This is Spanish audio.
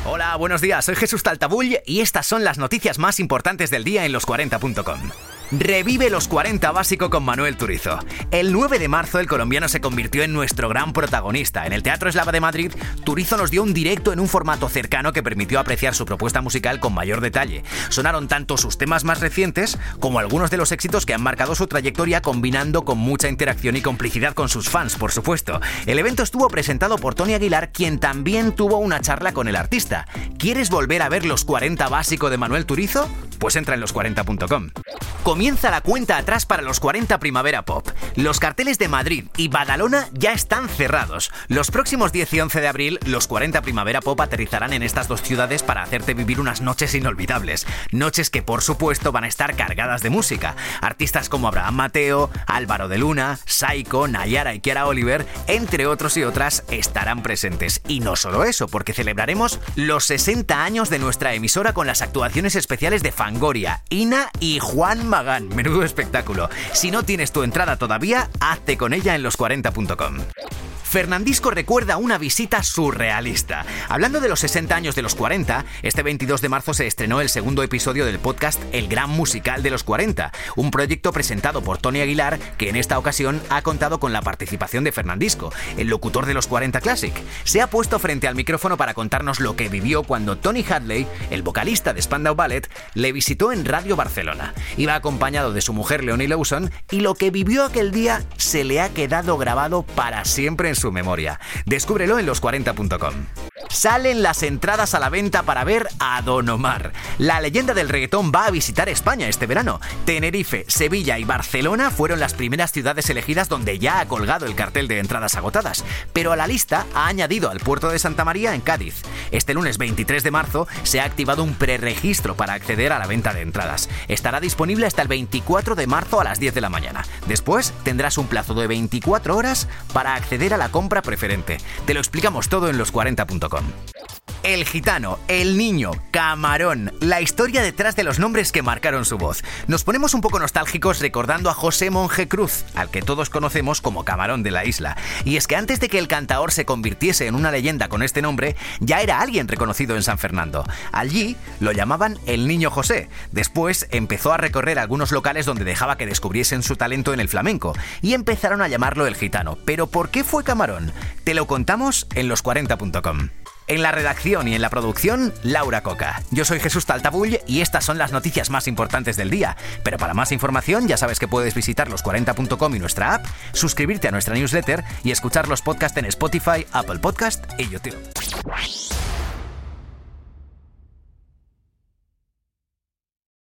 Hola, buenos días, soy Jesús Taltabull y estas son las noticias más importantes del día en los40.com. Revive Los 40 Básico con Manuel Turizo. El 9 de marzo el colombiano se convirtió en nuestro gran protagonista. En el Teatro Eslava de Madrid, Turizo nos dio un directo en un formato cercano que permitió apreciar su propuesta musical con mayor detalle. Sonaron tanto sus temas más recientes como algunos de los éxitos que han marcado su trayectoria, combinando con mucha interacción y complicidad con sus fans, por supuesto. El evento estuvo presentado por Tony Aguilar, quien también tuvo una charla con el artista. ¿Quieres volver a ver Los 40 Básico de Manuel Turizo? Pues entra en los40.com. Comienza la cuenta atrás para los 40 Primavera Pop. Los carteles de Madrid y Badalona ya están cerrados. Los próximos 10 y 11 de abril, los 40 Primavera Pop aterrizarán en estas dos ciudades para hacerte vivir unas noches inolvidables. Noches que, por supuesto, van a estar cargadas de música. Artistas como Abraham Mateo, Álvaro de Luna, Saiko, Nayara y Kiara Oliver, entre otros y otras, estarán presentes. Y no solo eso, porque celebraremos los 60 años de nuestra emisora con las actuaciones especiales de Fangoria, Ina y Juan Magán. Menudo espectáculo. Si no tienes tu entrada todavía, hazte con ella en los40.com. Fernandisco recuerda una visita surrealista. Hablando de los 60 años de los 40, este 22 de marzo se estrenó el segundo episodio del podcast El Gran Musical de los 40, un proyecto presentado por Tony Aguilar que en esta ocasión ha contado con la participación de Fernandisco, el locutor de los 40 Classic. Se ha puesto frente al micrófono para contarnos lo que vivió cuando Tony Hadley, el vocalista de Spandau Ballet, le visitó en Radio Barcelona. Iba acompañado de su mujer Leonie Lawson y lo que vivió aquel día se le ha quedado grabado para siempre en su memoria. Descúbrelo en los40.com. Salen las entradas a la venta para ver a Don Omar. La leyenda del reggaetón va a visitar España este verano. Tenerife, Sevilla y Barcelona fueron las primeras ciudades elegidas donde ya ha colgado el cartel de entradas agotadas, pero a la lista ha añadido al puerto de Santa María en Cádiz. Este lunes 23 de marzo se ha activado un preregistro para acceder a la venta de entradas. Estará disponible hasta el 24 de marzo a las 10 de la mañana. Después tendrás un plazo de 24 horas para acceder a la compra preferente. Te lo explicamos todo en los40.com. El Gitano, El Niño, Camarón, la historia detrás de los nombres que marcaron su voz. Nos ponemos un poco nostálgicos recordando a José Monje Cruz, al que todos conocemos como Camarón de la Isla. Y es que antes de que el cantaor se convirtiese en una leyenda con este nombre, ya era alguien reconocido en San Fernando. Allí lo llamaban El Niño José. Después empezó a recorrer algunos locales donde dejaba que descubriesen su talento en el flamenco y empezaron a llamarlo El Gitano. ¿Pero por qué fue Camarón? Te lo contamos en los40.com. En la redacción y en la producción, Laura Coca. Yo soy Jesús Taltabull y estas son las noticias más importantes del día. Pero para más información ya sabes que puedes visitar los40.com y nuestra app, suscribirte a nuestra newsletter y escuchar los podcasts en Spotify, Apple Podcast y YouTube.